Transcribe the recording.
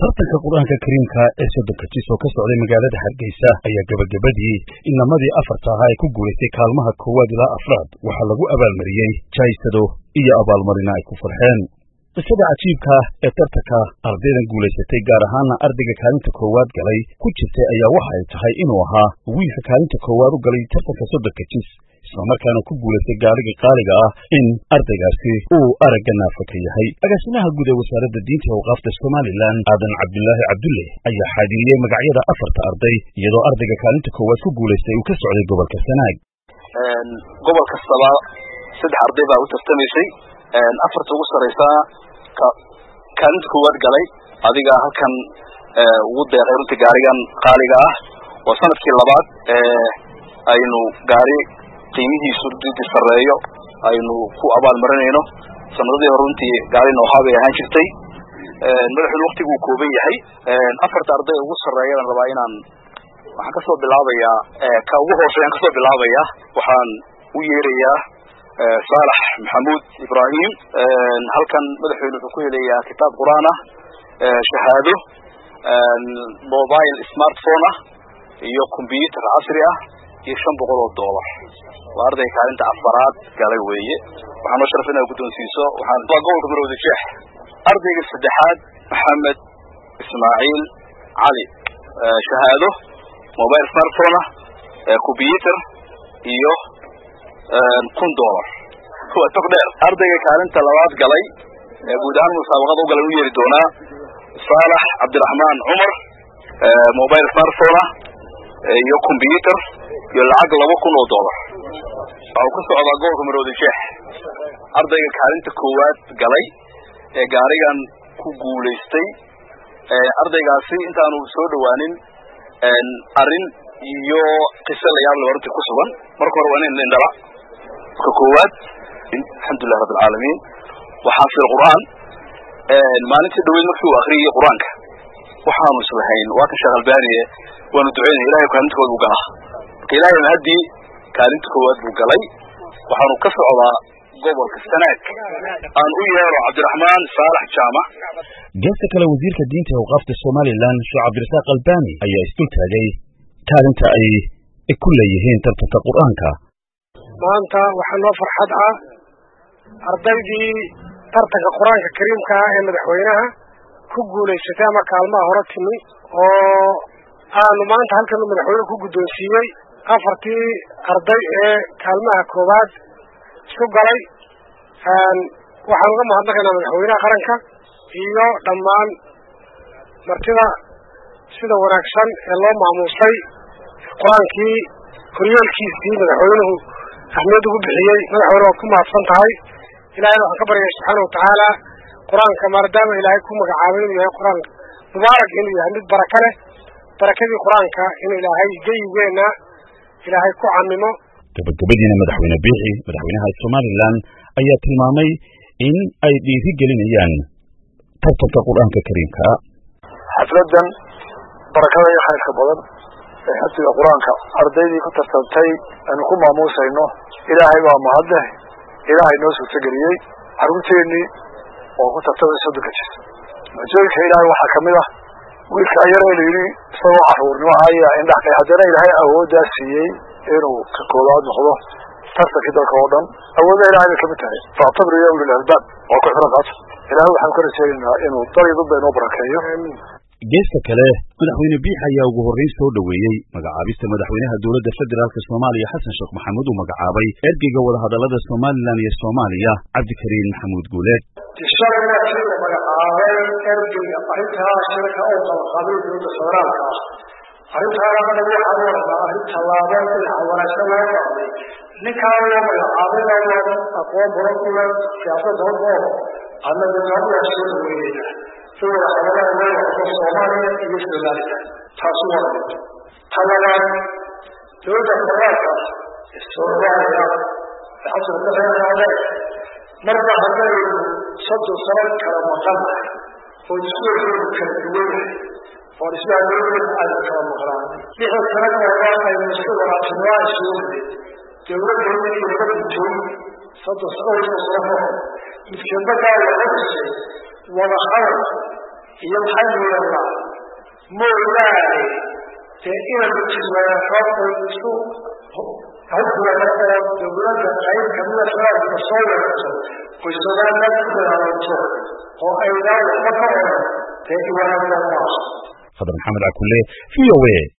tartanka Qur'aanka Kariimka ee soddonka jis oo ka socday magaalada Hargeysa ayaa gabagabadii inamadii afarta ahaa ay ku guuleystay kaalmaha koowaad ilaa afraad waxaa lagu abaalmariyey jaysado iyo abaalmarina ay ku farxeen. qisada cajiibka ee tartanka ardaydan guuleysatay gaar ahaana ardayga kaalinta koowaad galay ku jirtay ayaa waxa ay tahay inuu ahaa wiilka kaalinta koowaad u galay tartanka soddonka jis isla markaana ku guuleystay gaariga qaaliga ah in ardaygaasi uu aragga naafa ka yahay. agaasimaha guud ee wasaaradda diinta iyo awqaafta Somaliland Aadan Cabdulaahi Cabdulle ayaa xaadiriyey magacyada afarta arday iyadoo ardayga kaalinta koowaad ku guuleystay uu ka socday gobolka Sanaag. gobol kastaba saddex arday baa u tartamaysay afarta ugu sareysa kaalinta koowaad galay adiga halkan ugu deeqay runtii gaarigan qaaliga ah oo sanadkii labaad aynu gaari qiimihiisu runtii sareeyo aynu ku abaalmarinayno. sanadii hore runtii gaarina waxa bay ahaan jirtay madaxweyne waqtigu kooban yahay afarta arday ugu sareeyaan rabaa inaan waxaan ka soo bilaabayaa ka ugu hooseeyaan ka soo bilaabayaa waxaan u yeerayaa Saalax Maxamuud Ibrahim halkan madaxweyne wuxuu ku helayaa kitaab Qur'aan ah shahaado mobile smartphone ah iyo computer casri ah iyo $500 waa arday kaalinta afaraad galay weeye. waxaan sharaf inaan guddoonsiiso waxaan gobolka Marwada Sheekh ardayga saddexaad Maxamed Ismaaciil Cali shahaado mobile smartphone ah computer iyo $1,000 waa togdheer. ardayga kaalinta labaad galay guud ahaan musaabaqada u galay u yeeri doonaa Saalax Cabdiraxmaan Cumar mobile smartphone ah iyo computer iyo lacag $2,000 oo ku socda gobolka Marwada Sheekh. ardayga kaalinta koowaad galay ee gaarigan ku guuleystay ardaygaasi intaanu soo dhawaanin arin iyo qisa la yaab leh runtii ku sugan. marka hore waa in dhala ka koowaad alxamdulillah rabbil caalamiin waxaafil qur'aan maalintii dhaweyd markii uu akhriyay quraanka waxaanu islahayn waa ka shaqalbaaniye waanu duceynay ilaahay kaalinta koowaad uu galaa ilaahay mahadii kaalinta koowaad uu galay waxaanu ka socdaa gobolka Sanaag aan u yeero Cabdiraxmaan Saalax Jaamac. geesta kale wasiirka diinta iyo awqaafta Somaliland Sheekh Cabdirasaaq Albani ayaa isku taagay kaalinta ay ku leeyihiin tartanka Qur'aanka. maanta waxaa noo farxad ah ardaydii tartanka Qur'aanka Kariimka ah ee madaxweynaha ku guuleysatay ama kaalmaha hore timi oo aanu maanta halkan madaxweynuhu ku guddoonsiiyey afartii arday ee kaalmaha koowaad isku galay. waxaan uga mahadnaqaynaa madaxweynaha qaranka iyo dhammaan martida sida wanaagsan ee loo maamuusay quraankii koryeelkiisii madaxweynuhu ahmiyad ugu bixiyey. madaxweyne waa ku mahadsan tahay. ilaahayna waxaan ka baryayaa subxaana watacaala quraanka maadaama ilaahay ku magacaabay inuu yahay quraan mubaarak inuu yahay mid baraka leh barakadii quraanka in ilaahay geyigeena ilaahay ku camimo. gabagabadiina madaxweyne biixi madaxweynaha Somaliland ayaa tilmaamay in ay dhiirigelinayaan tartanka Qur'aanka Kariimka. xafladan barakada iyo khayrka badan ee xafladda Qur'aanka ardaydii ku tartantay aanu ku maamuusayno ilaahay waa mahadleh. ilaahay noo soo tagariyay arrinteeni oo ku tartamay soddonka jis majooyinka ilaahay waxaa kamid ah wiilka yar ee yiri isagoo caruurnimo ayaa indhaxay haddana ilaahay awooddaa siiyey inuu ka koobaad noqdo tartankii dalka oo dhan. awoodda ilaahay ka mid tahay faatabri ya ulil albaab oo ku xiran qaata ilaahay waxaan ka rajaynaynaa inuu dariiqada inoo barakeeyo. geesta kale madaxweyne biixi ayaa ugu horreyn soo dhaweeyey magacaabista madaxweynaha dowladda federaalka Soomaaliya Xasan Sheekh Maxamuud uu magacaabay ergeyga wadahadallada Somaliland iyo Soomaaliya Cabdikariin Maxamuud Guuleed. tisharna sida magacaabay ergeyga arintaa shirka oo qalqabay dowladda federaalka arintaa laga dhawaaqay arinta labaad ee wanaagsan loo qaaday ninkaan loo magacaabay aqoon badan u leh siyaasadda oo annaga dadka soo dhaweeyay sida xalalada Soomaaliya iyo Soomaaliya taasoo wada taladan dowladda federaalka Soomaaliya taasoo dadka marba haday soddon sano kala maqan oo iskuulka kala duwan oo islaamiyada ay kala maqan lixdan sano oo ay muslimiinta dowladda iyo dadka soddon sano mid ka badan wada xawar يوحنا الله مولاي تأكيد الجسمان رب السوء هو مثلا دولة غير كمية شراب تصور والسودان لا تقدر على الصور وأيضا مطر تأكيد الله خضر محمد عكولي VOA